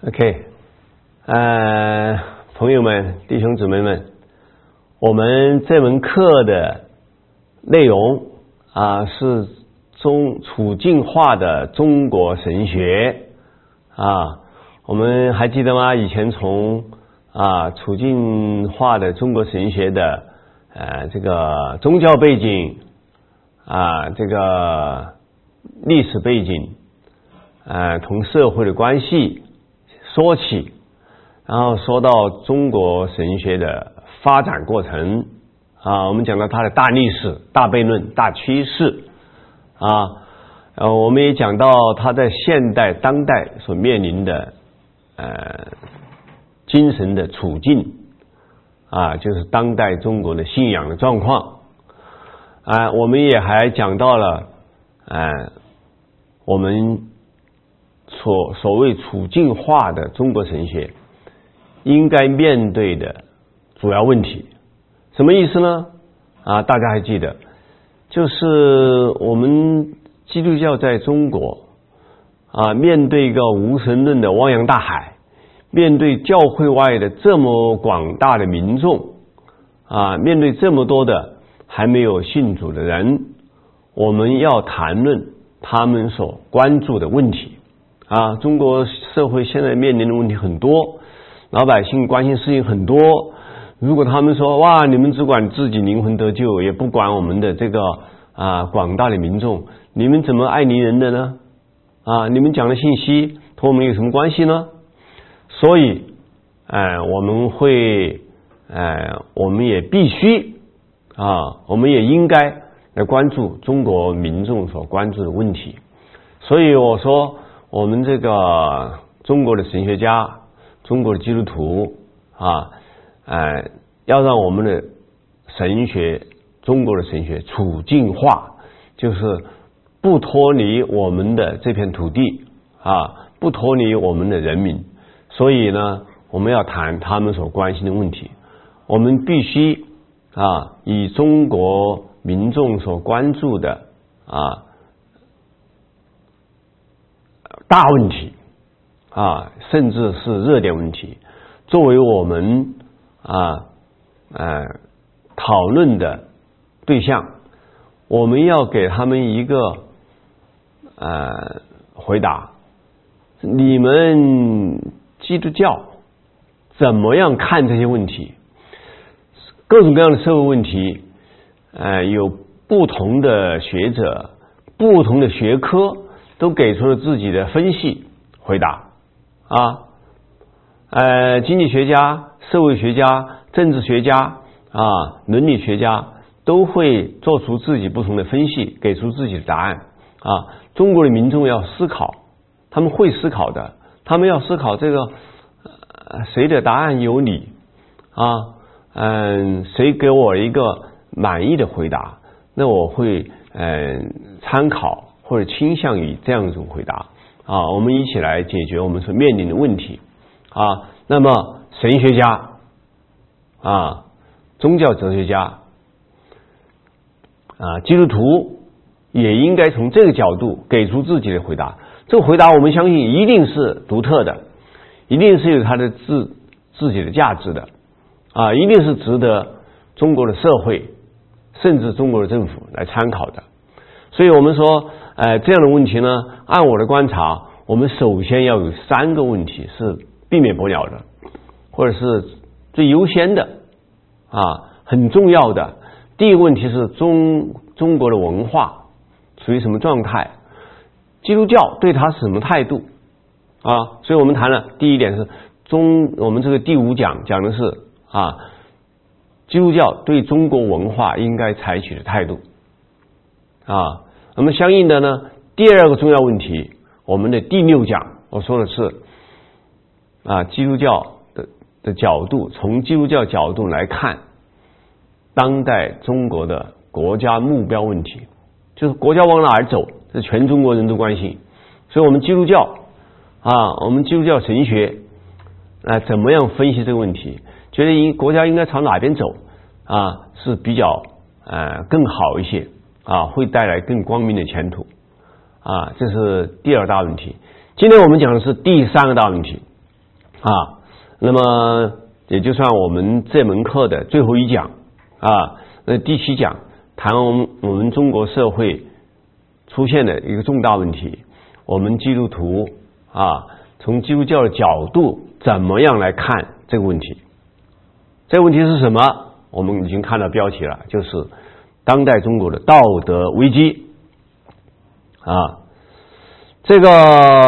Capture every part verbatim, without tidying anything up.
OK， 呃，朋友们、弟兄姊妹们，我们这门课的内容啊是中处境化的中国神学啊，我们还记得吗？以前从啊处境化的中国神学的呃这个宗教背景啊，这个历史背景，呃，同社会的关系说起，然后说到中国神学的发展过程啊，我们讲到它的大历史、大悖论、大趋势啊，呃，我们也讲到它在现代、当代所面临的呃精神的处境啊，就是当代中国的信仰的状况啊，我们也还讲到了呃我们所所谓处境化的中国神学应该面对的主要问题，什么意思呢？啊，大家还记得，就是我们基督教在中国啊，面对一个无神论的汪洋大海，面对教会外的这么广大的民众啊，面对这么多的还没有信主的人，我们要谈论他们所关注的问题啊。中国社会现在面临的问题很多，老百姓关心事情很多，如果他们说哇，你们只管自己灵魂得救，也不管我们的这个啊广大的民众，你们怎么爱邻人的呢？啊，你们讲的信息和我们有什么关系呢？所以呃我们会呃我们也必须啊我们也应该来关注中国民众所关注的问题。所以我说我们这个中国的神学家、中国的基督徒啊，呃，要让我们的神学、中国的神学处境化，就是不脱离我们的这片土地啊，不脱离我们的人民。所以呢，我们要谈他们所关心的问题，我们必须啊以中国民众所关注的啊大问题啊，甚至是热点问题，作为我们啊呃讨论的对象，我们要给他们一个呃回答：你们基督教怎么样看这些问题？各种各样的社会问题，呃，有不同的学者、不同的学科都给出了自己的分析回答啊，呃，经济学家、社会学家、政治学家啊、伦理学家都会做出自己不同的分析，给出自己的答案啊。中国的民众要思考，他们会思考的，他们要思考这个、呃、谁的答案有理啊？嗯，谁给我一个满意的回答，那我会嗯参考或者倾向于这样一种回答啊。我们一起来解决我们所面临的问题啊。那么神学家啊、宗教哲学家啊、基督徒也应该从这个角度给出自己的回答。这个回答我们相信一定是独特的，一定是有它的自自己的价值的啊，一定是值得中国的社会甚至中国的政府来参考的。所以我们说呃这样的问题呢，按我的观察，我们首先要有三个问题是避免不了的，或者是最优先的啊，很重要的。第一个问题是中中国的文化处于什么状态，基督教对它是什么态度啊？所以我们谈了第一点是中，我们这个第五讲讲的是啊，基督教对中国文化应该采取的态度啊。那么相应的呢，第二个重要问题，我们的第六讲我说的是啊，基督教的的角度，从基督教角度来看当代中国的国家目标问题，就是国家往哪儿走，是全中国人都关心。所以我们基督教啊，我们基督教神学啊，怎么样分析这个问题，觉得应国家应该朝哪边走啊，是比较呃更好一些啊，会带来更光明的前途啊，这是第二大问题。今天我们讲的是第三个大问题啊。那么也就算我们这门课的最后一讲啊，那第七讲谈我们我们中国社会出现的一个重大问题，我们基督徒啊，从基督教的角度怎么样来看这个问题？这个问题是什么？我们已经看到标题了，就是当代中国的道德危机啊。这个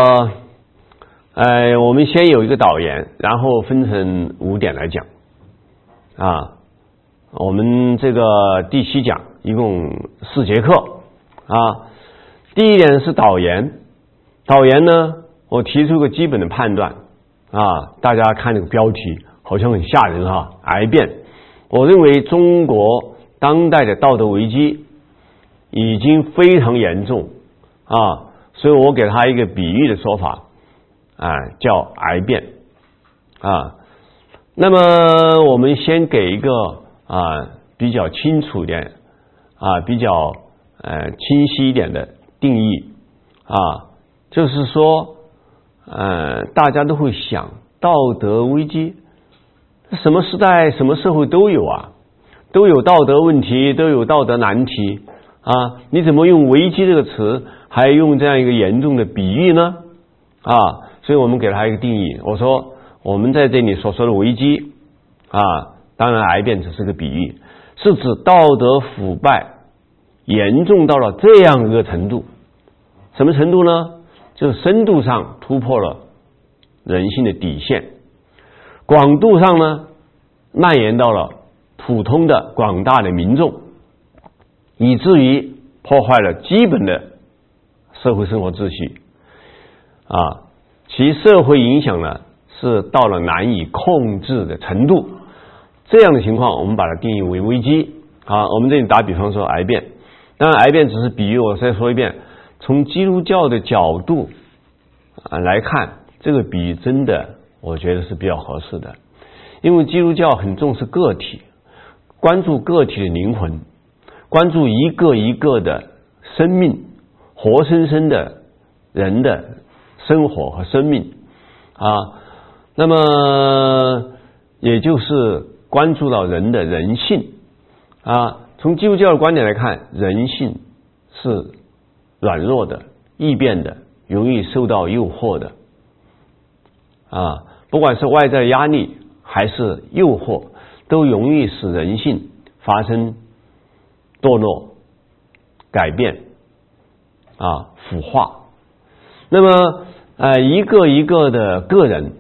呃，我们先有一个导言，然后分成五点来讲啊。我们这个第七讲一共四节课啊。第一点是导言，导言呢，我提出个基本的判断啊。大家看这个标题好像很吓人哈，癌变。我认为中国当代的道德危机已经非常严重啊，所以我给他一个比喻的说法啊，叫癌变啊。那么我们先给一个啊比较清楚一点啊，比较呃清晰一点的定义啊，就是说呃大家都会想道德危机。什么时代什么社会都有啊，都有道德问题，都有道德难题啊，你怎么用危机这个词还用这样一个严重的比喻呢？啊，所以我们给它一个定义，我说我们在这里所说的危机啊，当然癌变只是个比喻，是指道德腐败严重到了这样一个程度。什么程度呢？就是深度上突破了人性的底线，广度上呢蔓延到了普通的广大的民众，以至于破坏了基本的社会生活秩序啊，其社会影响呢是到了难以控制的程度。这样的情况我们把它定义为危机啊。我们这里打比方说癌变，当然癌变只是比喻，我再说一遍，从基督教的角度啊来看，这个比喻真的我觉得是比较合适的，因为基督教很重视个体，关注个体的灵魂，关注一个一个的生命，活生生的人的生活和生命啊。那么也就是关注到人的人性啊。从基督教的观点来看，人性是软弱的、易变的，容易受到诱惑的啊。不管是外在压力还是诱惑，都容易使人性发生堕落、改变啊、腐化。那么呃，一个一个的个人，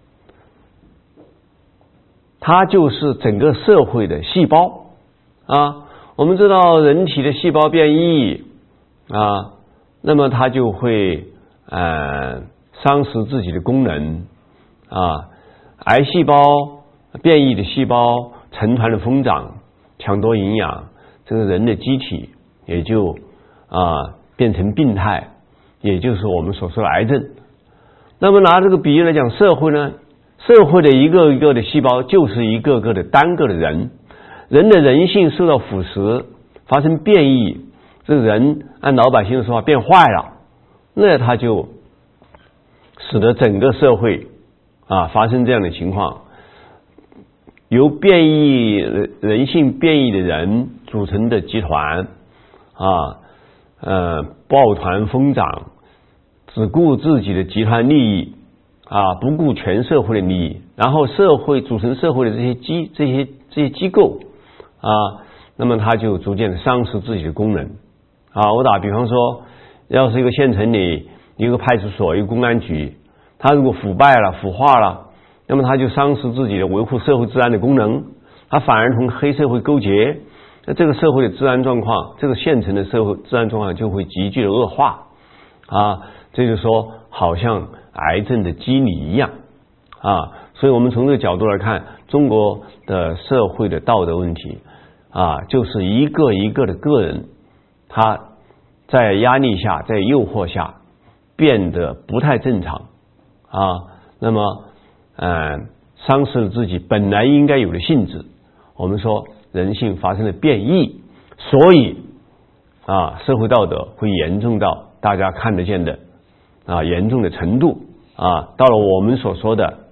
它就是整个社会的细胞啊。我们知道人体的细胞变异啊，那么它就会呃丧失自己的功能啊。癌细胞变异的细胞成团的疯长，抢夺营养，这个人的机体也就啊变成病态，也就是我们所说的癌症。那么拿这个比喻来讲，社会呢，社会的一个一个的细胞就是一个个的单个的人，人的人性受到腐蚀，发生变异，这个人按老百姓的说法变坏了，那他就使得整个社会啊发生这样的情况，由变异人性变异的人组成的集团啊，呃抱团疯长，只顾自己的集团利益啊，不顾全社会的利益，然后社会组成社会的这些机这些这些机构啊，那么他就逐渐的丧失自己的功能啊。我打比方说，要是一个县城里一个派出所一个公安局，他如果腐败了腐化了，那么他就丧失自己的维护社会治安的功能，他反而同黑社会勾结，那这个社会的治安状况，这个县城的社会治安状况就会急剧的恶化啊。这就说好像癌症的机理一样啊。所以我们从这个角度来看，中国的社会的道德问题啊，就是一个一个的个人，他在压力下，在诱惑下变得不太正常啊，那么呃丧失了自己本来应该有的性质。我们说人性发生了变异，所以啊社会道德会严重到大家看得见的啊严重的程度啊，到了我们所说的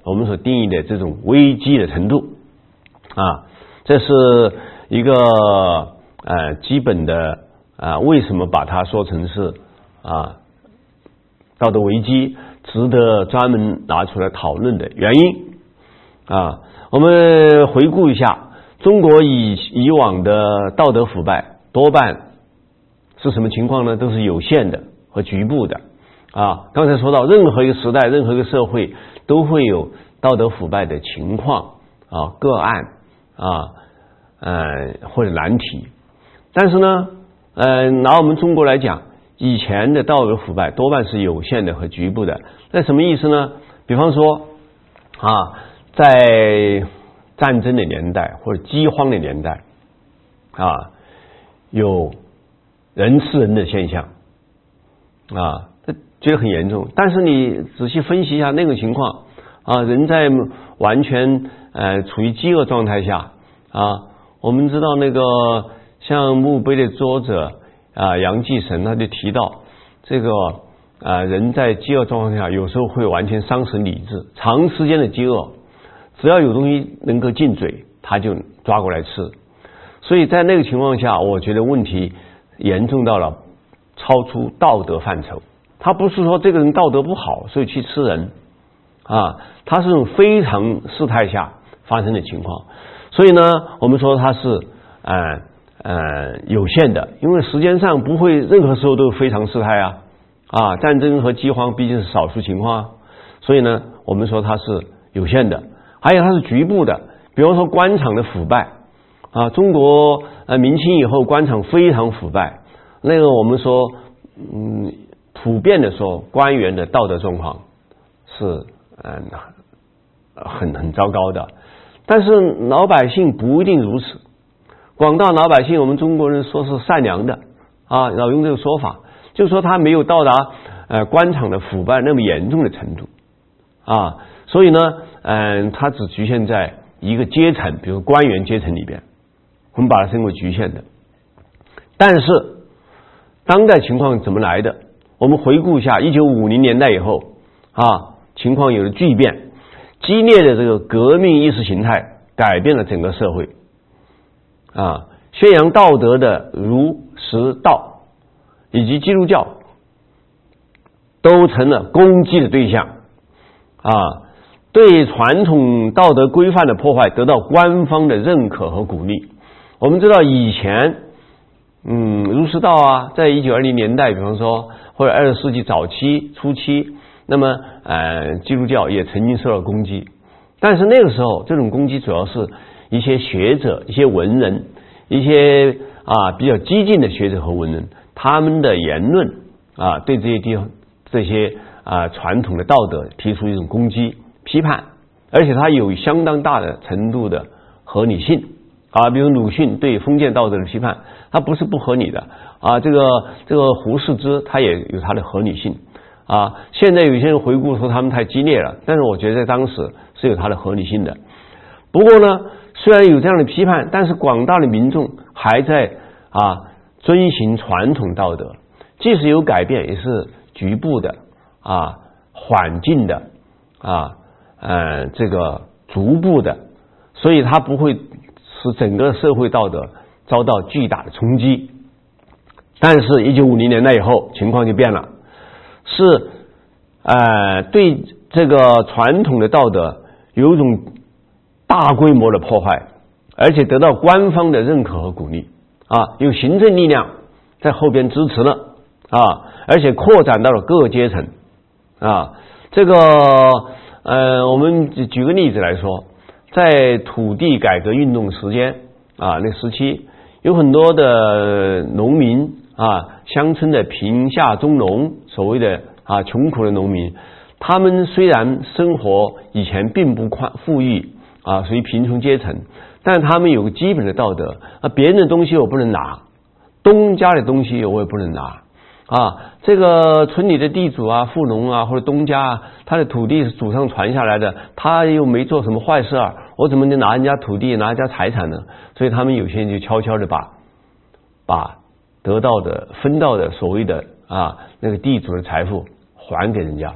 我们所定义的这种危机的程度啊，这是一个呃基本的啊，为什么把它说成是啊道德危机，值得专门拿出来讨论的原因啊。我们回顾一下，中国以以往的道德腐败多半是什么情况呢？都是有限的和局部的啊。刚才说到，任何一个时代，任何一个社会都会有道德腐败的情况啊、个案啊、呃或者难题。但是呢，呃，拿我们中国来讲，以前的道德腐败多半是有限的和局部的。那什么意思呢？比方说啊，在战争的年代或者饥荒的年代啊，有人吃人的现象啊，这觉得很严重。但是你仔细分析一下那个情况啊，人在完全呃处于饥饿状态下啊，我们知道那个像墓碑的作者啊杨继绳他就提到，这个啊人在饥饿状态下有时候会完全丧失理智，长时间的饥饿，只要有东西能够进嘴，他就抓过来吃。所以在那个情况下，我觉得问题严重到了超出道德范畴。他不是说这个人道德不好所以去吃人啊，他是这种非常事态下发生的情况。所以呢，我们说它是呃呃有限的，因为时间上不会任何时候都非常事态啊啊，战争和饥荒毕竟是少数情况啊，所以呢，我们说它是有限的。还有它是局部的，比方说官场的腐败啊，中国呃明清以后官场非常腐败，那个我们说嗯普遍的说官员的道德状况是嗯很很糟糕的。但是老百姓不一定如此，广大老百姓我们中国人说是善良的啊，要用这个说法，就是说他没有到达呃官场的腐败那么严重的程度啊，所以呢嗯，它只局限在一个阶层，比如官员阶层里边，我们把它称为局限的。但是当代情况怎么来的？我们回顾一下一九五零年代以后啊，情况有了巨变，激烈的这个革命意识形态改变了整个社会啊，宣扬道德的儒释道以及基督教都成了攻击的对象啊。对传统道德规范的破坏得到官方的认可和鼓励。我们知道以前嗯，儒释道啊，在一九二零年代比方说或者二十世纪早期初期，那么呃基督教也曾经受到攻击，但是那个时候这种攻击主要是一些学者、一些文人、一些啊比较激进的学者和文人，他们的言论啊对这些地方这些啊传统的道德提出一种攻击批判，而且它有相当大的程度的合理性啊，比如鲁迅对封建道德的批判，它不是不合理的啊。这个这个胡适之他也有他的合理性啊。现在有些人回顾说他们太激烈了，但是我觉得在当时是有它的合理性的。不过呢，虽然有这样的批判，但是广大的民众还在啊遵循传统道德，即使有改变，也是局部的啊、缓进的啊。呃，这个逐步的，所以它不会使整个社会道德遭到巨大的冲击。但是一九五零年代以后情况就变了，是呃对这个传统的道德有一种大规模的破坏，而且得到官方的认可和鼓励啊，有行政力量在后边支持了啊，而且扩展到了各个阶层啊，这个呃，我们举个例子来说，在土地改革运动时间啊，那时期有很多的农民啊，乡村的贫下中农，所谓的啊穷苦的农民，他们虽然生活以前并不宽富裕啊，属于贫穷阶层，但他们有个基本的道德啊，别人的东西我不能拿，东家的东西我也不能拿。啊，这个村里的地主啊、富农啊或者东家啊，他的土地是祖上传下来的，他又没做什么坏事啊，我怎么能拿人家土地、拿人家财产呢？所以他们有些人就悄悄的把把得到的、分到的所谓的啊那个地主的财富还给人家，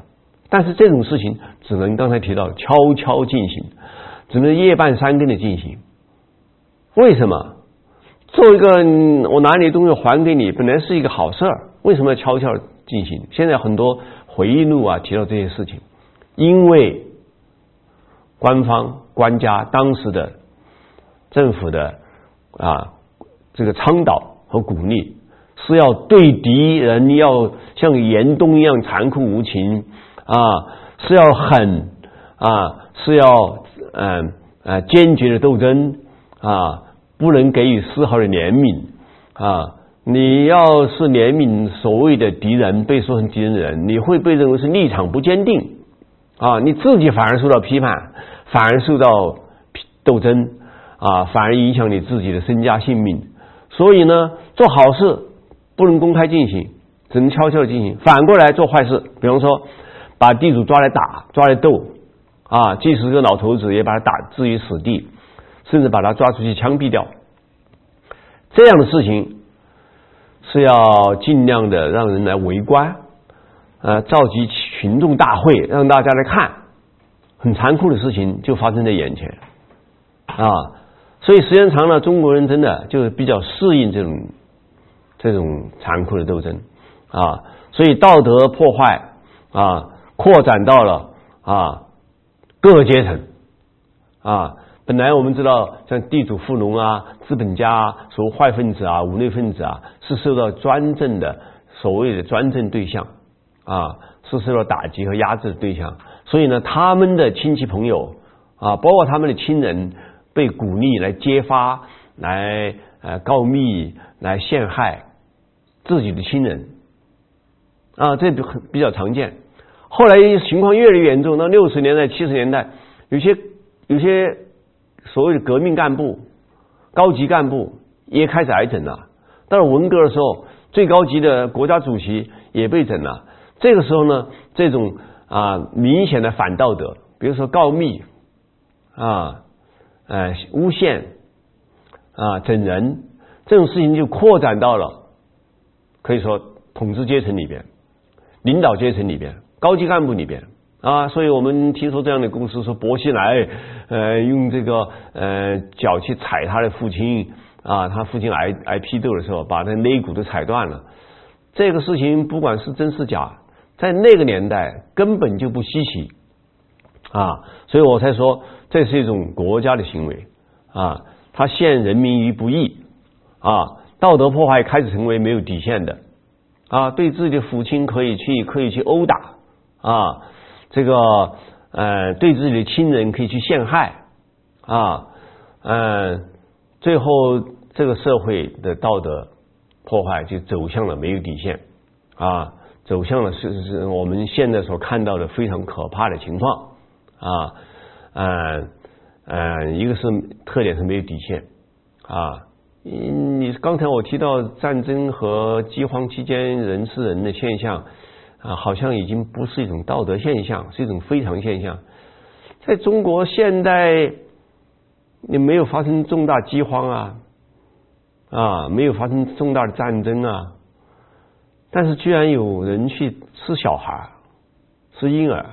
但是这种事情只能刚才提到悄悄进行，只能夜半三更的进行。为什么？做一个我拿你的东西还给你，本来是一个好事儿，为什么要悄悄进行？现在很多回忆录啊提到这些事情，因为官方官家当时的政府的啊这个倡导和鼓励是要对敌人要像严冬一样残酷无情啊，是要狠啊，是要嗯呃坚决的斗争啊，不能给予丝毫的怜悯啊。你要是怜悯所谓的敌人，被说成敌人的人，你会被认为是立场不坚定啊，你自己反而受到批判，反而受到斗争啊，反而影响你自己的身家性命。所以呢，做好事不能公开进行，只能悄悄的进行。反过来做坏事，比方说把地主抓来打，抓来斗啊，即使是个老头子也把他打置于死地，甚至把他抓出去枪毙掉。这样的事情是要尽量的让人来围观，呃，召集群众大会，让大家来看，很残酷的事情就发生在眼前啊。所以时间长了，中国人真的就比较适应这种这种残酷的斗争啊。所以道德破坏啊，扩展到了啊各个阶层啊。本来我们知道，像地主富农啊、资本家啊、所谓坏分子啊、无内分子啊，是受到专政的所谓的专政对象啊，是受到打击和压制的对象。所以呢，他们的亲戚朋友啊，包括他们的亲人，被鼓励来揭发、来呃告密、来陷害自己的亲人啊，这比比较常见。后来情况越来越严重，到六十年代、七十年代，有些有些所谓的革命干部、高级干部也开始挨整了。到了文革的时候，最高级的国家主席也被整了。这个时候呢，这种啊明显的反道德，比如说告密啊、呃诬陷啊、整人，这种事情就扩展到了可以说统治阶层里边、领导阶层里边、高级干部里边啊。所以我们听说这样的故事，说薄熙来呃用这个呃脚去踩他的父亲啊，他父亲挨挨批斗的时候，把他肋骨都踩断了。这个事情不管是真是假，在那个年代根本就不稀奇啊，所以我才说这是一种国家的行为啊，他陷人民于不义啊，道德破坏开始成为没有底线的啊，对自己的父亲可以去可以去殴打啊，这个呃对自己的亲人可以去陷害啊，嗯，最后这个社会的道德破坏就走向了没有底线啊，走向了是是我们现在所看到的非常可怕的情况啊，嗯嗯，一个是特点是没有底线啊。你刚才我提到战争和饥荒期间人吃人的现象啊，好像已经不是一种道德现象，是一种非常现象。在中国现代，你没有发生重大饥荒啊，啊，没有发生重大的战争啊，但是居然有人去吃小孩、吃婴儿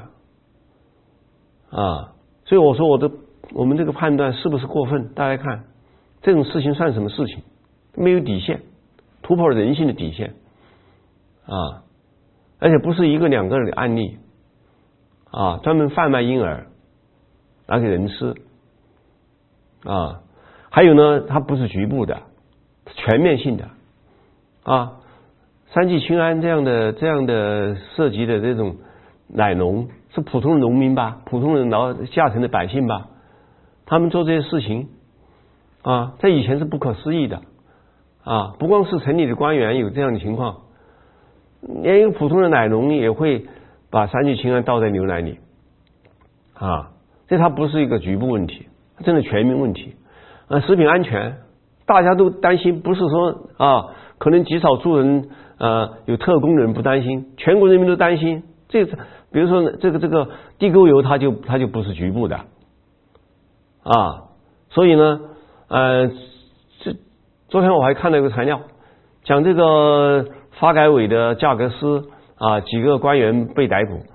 啊，所以我说我的我们这个判断是不是过分？大家看这种事情算什么事情？没有底线，突破了人性的底线啊！而且不是一个两个的案例啊，专门贩卖婴儿拿给人吃啊，还有呢，它不是局部的，全面性的啊。三聚氰胺这样的这样的涉及的这种奶农是普通的农民吧，普通的劳下层的百姓吧，他们做这些事情啊，在以前是不可思议的啊！不光是城里的官员有这样的情况，连一个普通的奶农也会把三聚氰胺倒在牛奶里啊！这它不是一个局部问题，真的全民问题啊！食品安全大家都担心，不是说啊，可能极少数人啊有特工的人不担心，全国人民都担心。这比如说这个这个地沟油，它就它就不是局部的啊，所以呢。呃，这昨天我还看到一个材料，讲这个发改委的价格司啊，几个官员被逮捕，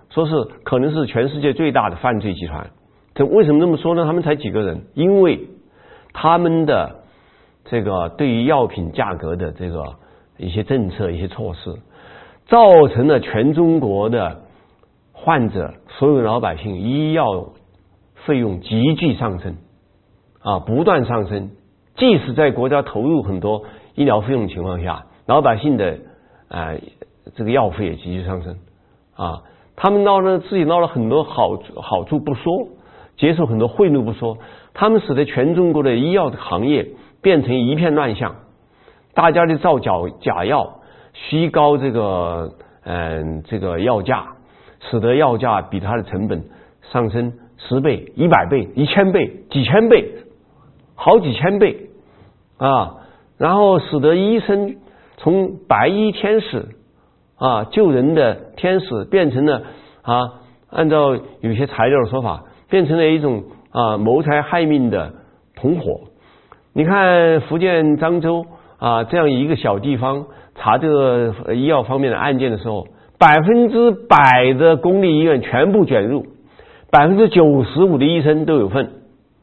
说是可能是全世界最大的犯罪集团。这为什么这么说呢？他们才几个人，因为他们的这个对于药品价格的这个一些政策、一些措施，造成了全中国的患者、所有老百姓医药费用急剧上升，啊，不断上升。即使在国家投入很多医疗费用的情况下，老百姓的呃这个药费也急剧上升啊。他们捞了自己捞了很多好好处不说，接受很多贿赂不说，他们使得全中国的医药行业变成一片乱象，大家就造假假药，虚高这个嗯、呃、这个药价，使得药价比它的成本上升十倍、一百倍、一千倍、几千倍、好几千倍啊，然后使得医生从白衣天使啊救人的天使变成了啊，按照有些材料的说法，变成了一种啊谋财害命的同伙。你看福建漳州啊这样一个小地方，查这个医药方面的案件的时候，百分之百的公立医院全部卷入，百分之九十五的医生都有份。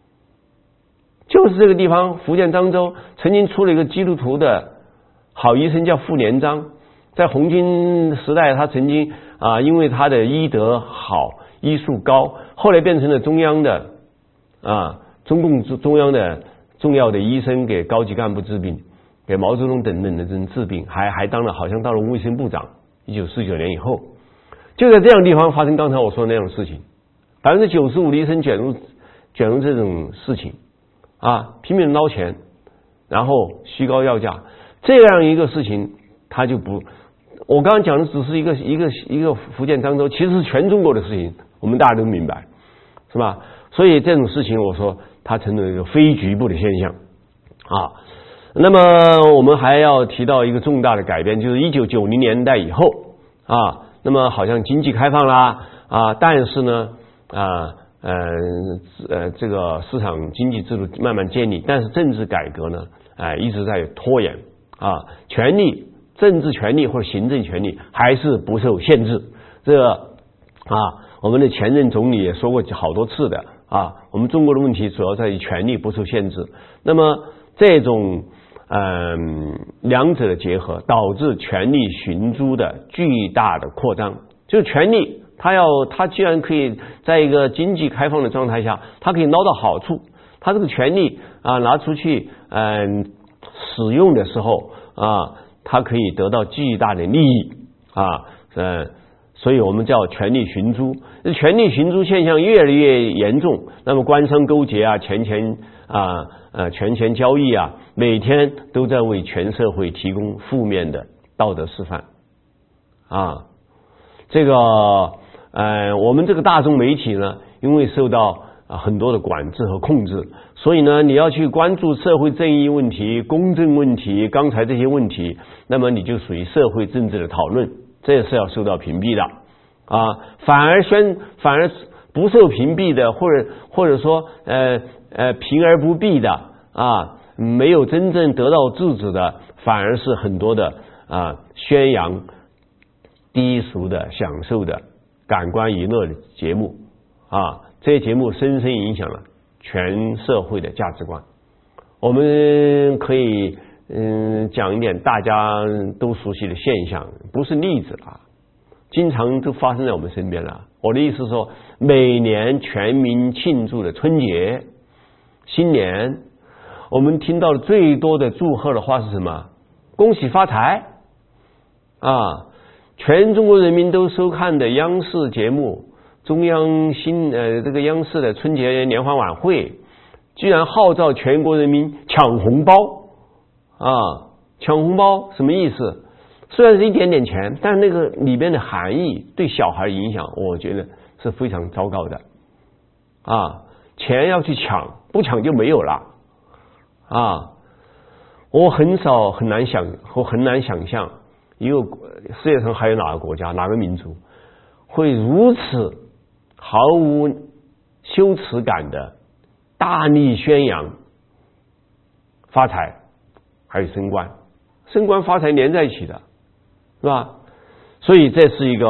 就是这个地方，福建漳州曾经出了一个基督徒的好医生，叫傅连章。在红军时代，他曾经啊，因为他的医德好、医术高，后来变成了中央的啊，中共中央的重要的医生，给高级干部治病，给毛泽东等等的人治病，还还当了好像当了卫生部长。一九四九年以后，就在这样的地方发生刚才我说的那样的事情，百分之九十五的医生卷入卷入这种事情啊，拼命捞钱，然后虚高药价，这样一个事情，他就不。我刚刚讲的只是一个一个一个福建漳州，其实是全中国的事情，我们大家都明白，是吧？所以这种事情，我说它成了一个非局部的现象啊。那么我们还要提到一个重大的改变，就是一九九零年代以后啊，那么好像经济开放啦啊，但是呢啊呃呃这个市场经济制度慢慢建立，但是政治改革呢啊、呃、一直在拖延啊，权力。政治权力或者行政权力还是不受限制，这个啊，我们的前任总理也说过好多次的啊。我们中国的问题主要在于权力不受限制。那么这种嗯两者的结合，导致权力寻租的巨大的扩张。就是权力，它要它既然可以在一个经济开放的状态下，它可以捞到好处，它这个权力啊拿出去嗯使用的时候啊。它可以得到巨大的利益啊，呃，所以我们叫权力寻租。权力寻租现象越来越严重，那么官商勾结啊，钱钱啊，呃，权钱交易啊，每天都在为全社会提供负面的道德示范啊。这个呃，我们这个大众媒体呢，因为受到啊很多的管制和控制，所以呢，你要去关注社会正义问题、公正问题，刚才这些问题，那么你就属于社会政治的讨论，这也是要受到屏蔽的啊。反而宣反而不受屏蔽的，或者或者说呃呃平而不避的啊，没有真正得到制止的，反而是很多的啊宣扬低俗的、享受的感官娱乐的节目啊。这些节目深深影响了全社会的价值观。我们可以嗯讲一点大家都熟悉的现象，不是例子啊，经常都发生在我们身边了。我的意思是说，每年全民庆祝的春节、新年，我们听到的最多的祝贺的话是什么？恭喜发财啊！全中国人民都收看的央视节目。中央新呃这个央视的春节联欢晚会，居然号召全国人民抢红包啊！抢红包什么意思？虽然是一点点钱，但那个里边的含义对小孩影响，我觉得是非常糟糕的啊！钱要去抢，不抢就没有了啊！我很少很难想，我很难想象一个世界上还有哪个国家、哪个民族会如此毫无羞耻感的大力宣扬发财还有升官，升官发财连在一起的，是吧？所以这是一个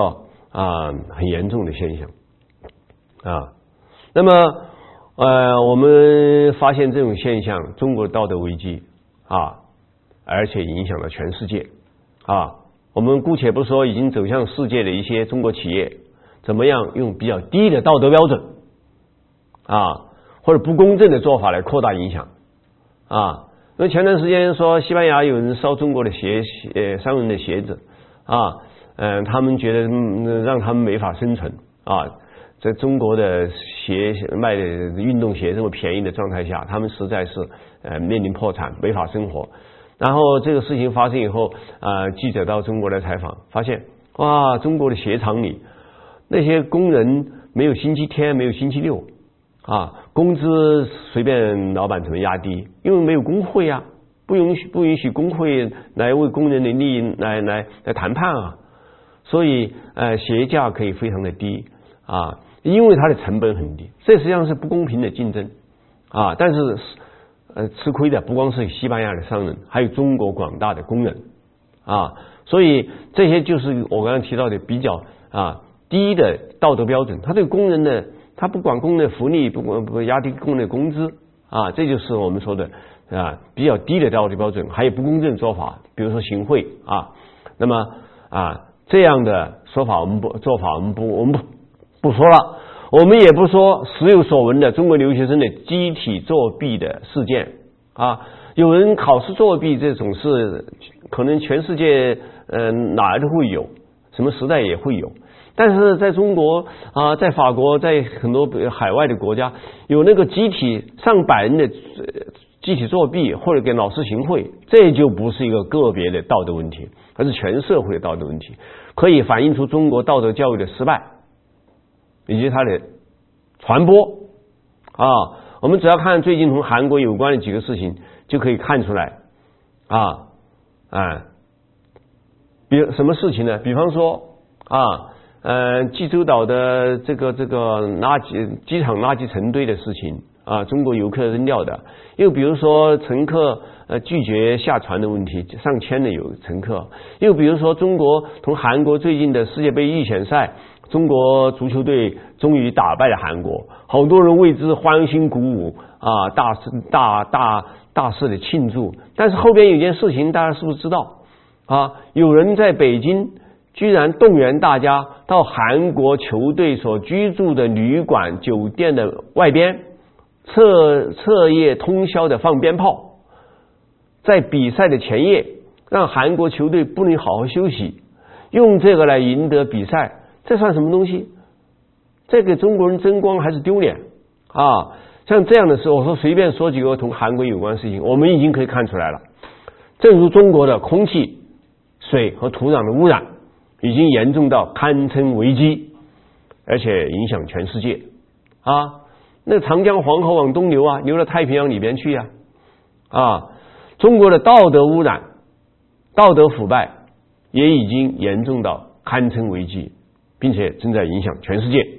啊很严重的现象啊。那么呃，我们发现这种现象，中国道德危机啊，而且影响了全世界啊。我们姑且不说已经走向世界的一些中国企业，怎么样用比较低的道德标准啊，或者不公正的做法来扩大影响啊。因为前段时间说西班牙有人烧中国的鞋，呃，商人的鞋子啊，嗯、呃，他们觉得、嗯、让他们没法生存啊。在中国的鞋卖的运动鞋这么便宜的状态下，他们实在是呃面临破产，没法生活。然后这个事情发生以后，啊、呃，记者到中国来采访，发现哇，中国的鞋厂里那些工人没有星期天，没有星期六啊，工资随便老板怎么压低，因为没有工会啊，不允许不允许工会来为工人的利益来来来谈判啊，所以呃鞋价可以非常的低啊。因为它的成本很低，这实际上是不公平的竞争啊！但是，呃，吃亏的不光是西班牙的商人，还有中国广大的工人啊！所以这些就是我刚刚提到的比较啊低的道德标准。他对工人呢，他不管工人的福利，不管不压低工人的工资啊，这就是我们说的啊比较低的道德标准，还有不公正做法，比如说行贿啊。那么啊这样的说法，我们不做法，我们不我们不。不说了，我们也不说时有所闻的中国留学生的集体作弊的事件啊，有人考试作弊这种事，可能全世界呃哪儿都会有，什么时代也会有，但是在中国啊，在法国，在很多海外的国家，有那个集体上百人的集体作弊或者给老师行贿，这就不是一个个别的道德问题，而是全社会的道德问题，可以反映出中国道德教育的失败以及它的传播啊。我们只要看最近同韩国有关的几个事情，就可以看出来啊啊，比如什么事情呢？比方说啊，呃，济州岛的这个这个垃圾机场垃圾成堆的事情啊，中国游客扔掉的；又比如说乘客呃拒绝下船的问题，上千的有乘客；又比如说中国同韩国最近的世界杯预选赛。中国足球队终于打败了韩国，好多人为之欢欣鼓舞啊，大大大大肆的庆祝。但是后边有件事情，大家是不是知道啊？有人在北京居然动员大家到韩国球队所居住的旅馆、酒店的外边，彻彻夜通宵的放鞭炮，在比赛的前夜，让韩国球队不能好好休息，用这个来赢得比赛。这算什么东西？这给中国人争光还是丢脸啊？像这样的事，我说随便说几个同韩国有关的事情，我们已经可以看出来了。正如中国的空气、水和土壤的污染已经严重到堪称危机，而且影响全世界啊。那长江黄河往东流啊，流到太平洋里边去呀啊, 啊。中国的道德污染、道德腐败也已经严重到堪称危机。并且正在影响全世界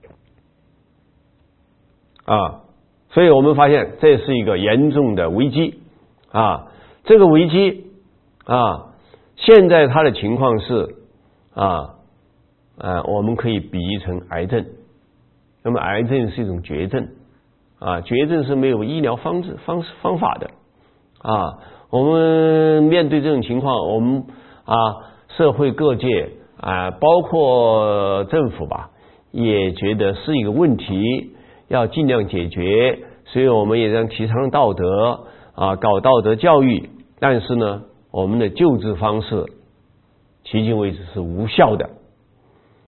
啊，所以我们发现这是一个严重的危机啊。这个危机啊，现在它的情况是啊呃，我们可以比喻成癌症。那么癌症是一种绝症啊，绝症是没有医疗方式方式方法的啊。我们面对这种情况，我们啊社会各界。啊，包括政府吧，也觉得是一个问题，要尽量解决，所以我们也让提倡道德啊，搞道德教育。但是呢，我们的救治方式，迄今为止是无效的。